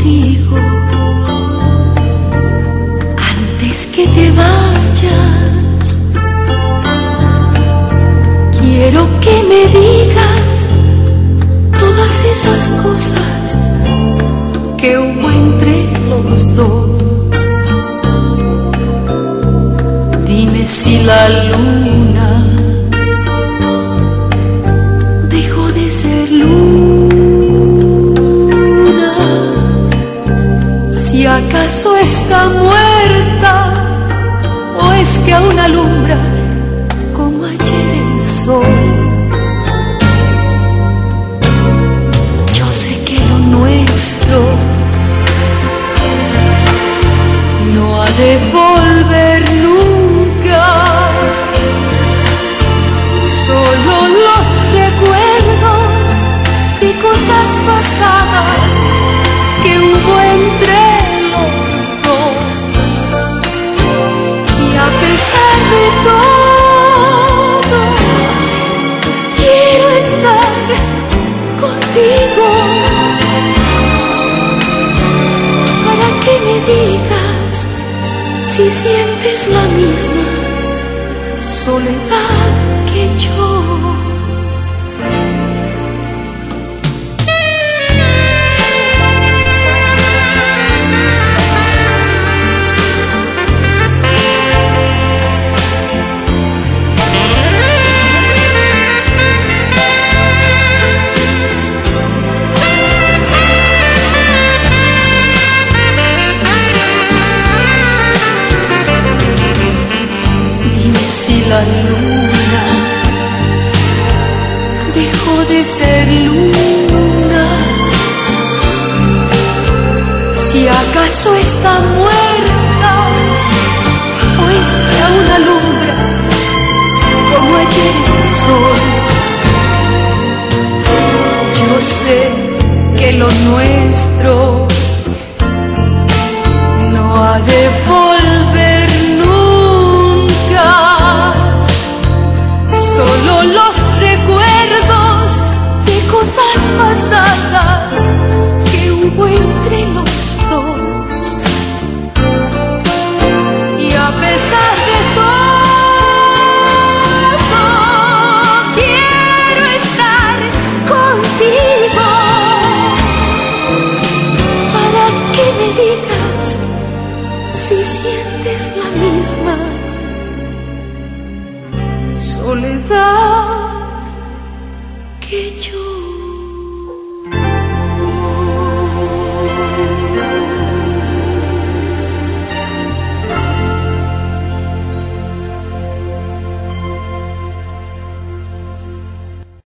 contigo. Antes que te vayas, quiero que me digas todas esas cosas que hubo entre los dos. Dime si la luna dejó de ser luna, si acaso está muerta o es que aún alumbra como ayer el sol. Yo sé que lo nuestro no ha de volver nunca, solo los recuerdos de cosas pasadas que hubo entre los dos. Y a pesar de todo, quiero estar contigo para que me digas si sientes la misma soledad que yo. La luna dejó de ser luna, si acaso está muerta o es que aún alumbra como ayer el sol. Yo sé que lo nuestro no ha de volver nunca, solo los recuerdos de cosas pasadas que hubo entre los dos. Y a pesar de todo, quiero estar contigo para que me digas si sientes la misma soledad que yo.